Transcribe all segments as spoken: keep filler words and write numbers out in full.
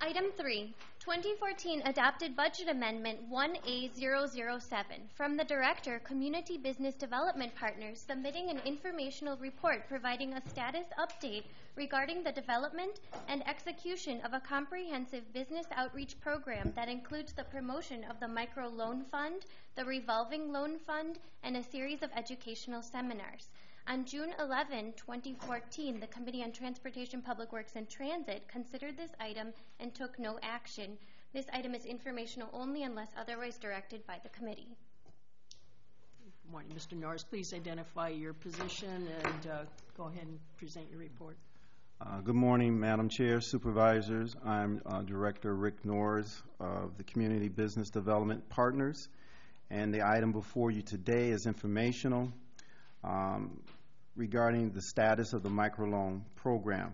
Item three, twenty fourteen Adopted Budget Amendment one A zero zero seven from the Director, Community Business Development Partners, submitting an informational report providing a status update regarding the development and execution of a comprehensive business outreach program that includes the promotion of the Micro Loan Fund, the Revolving Loan Fund, and a series of educational seminars. On June eleventh, twenty fourteen, the Committee on Transportation, Public Works, and Transit considered this item and took no action. This item is informational only unless otherwise directed by the committee. Good morning, Mister Norris. Please identify your position and uh, go ahead and present your report. Uh, good morning, Madam Chair, Supervisors. I'm uh, Director Rick Norris of the Community Business Development Partners, and the item before you today is informational um, regarding the status of the microloan program.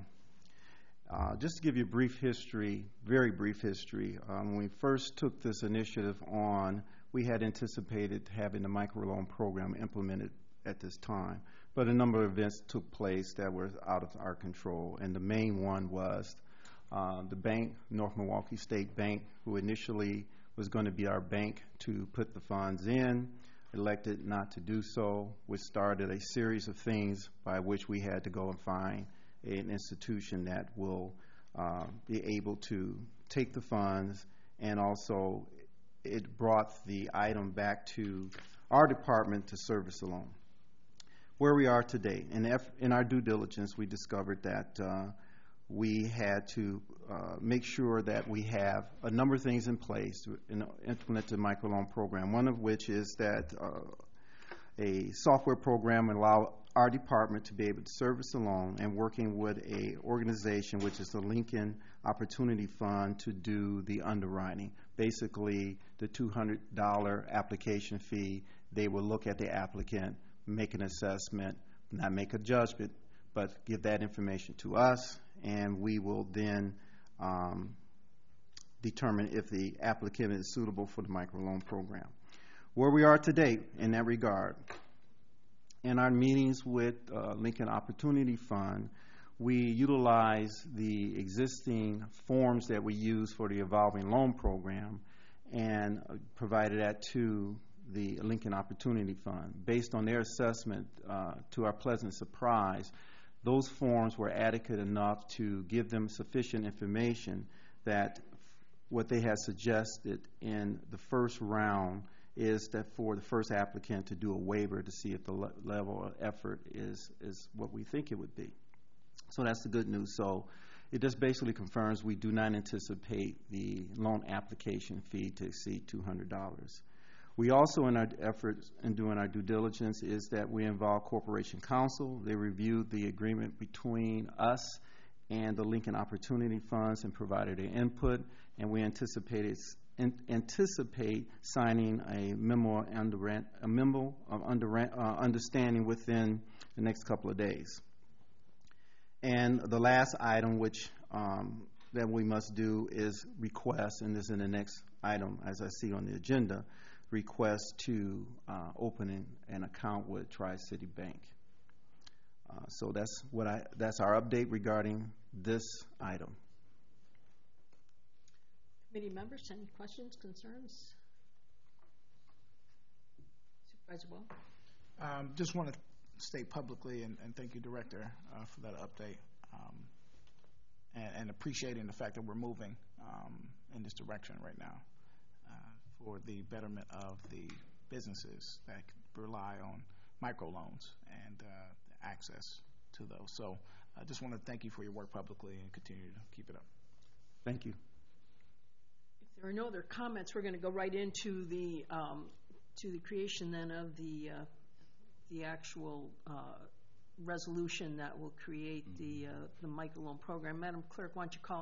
Uh, just to give you a brief history, very brief history, um, when we first took this initiative on, we had anticipated having the microloan program implemented at this time, but a number of events took place that were out of our control, and the main one was uh, the bank, North Milwaukee State Bank, who initially was going to be our bank to put the funds in, elected not to do so, which started a series of things by which we had to go and find an institution that will uh, be able to take the funds, and also it brought the item back to our department to service the loan. Where we are today, in, F in our due diligence, we discovered that uh, we had to uh, make sure that we have a number of things in place to you know, implement the microloan program, one of which is that uh, a software program will allow our department to be able to service the loan, and working with a organization which is the Lincoln Opportunity Fund to do the underwriting. Basically, the two hundred dollar application fee, they will look at the applicant, make an assessment, not make a judgment, but give that information to us, and we will then um, determine if the applicant is suitable for the microloan program. Where we are today in that regard, in our meetings with uh, Lincoln Opportunity Fund, we utilize the existing forms that we use for the evolving loan program and uh, provided that to the Lincoln Opportunity Fund. Based on their assessment, uh, to our pleasant surprise, those forms were adequate enough to give them sufficient information that what they had suggested in the first round is that for the first applicant to do a waiver to see if the le level of effort is, is what we think it would be. So that's the good news. So it just basically confirms we do not anticipate the loan application fee to exceed two hundred dollars. We also, in our efforts in doing our due diligence, is that we involve Corporation Counsel. They reviewed the agreement between us and the Lincoln Opportunity Funds and provided their input, and we anticipated in, anticipate signing a memo, under, a memo of under, uh, understanding within the next couple of days. And the last item which um, that we must do is request, and this is in the next item as I see on the agenda, request to uh, open an, an account with Tri-City Bank. Uh, so that's what I that's our update regarding this item. Committee members, any questions, concerns? Supervisor Well? Um, just want to state publicly, and, and thank you, Director, uh, for that update, um, and, and appreciating the fact that we're moving um, in this direction right now uh, for the betterment of the businesses that rely on microloans and uh, access to those. So I just want to thank you for your work publicly and continue to keep it up. Thank you. If there are no other comments, we're going to go right into the um, to the creation then of the uh, the actual uh, resolution that will create the uh, the microloan program. Madam Clerk, why don't you call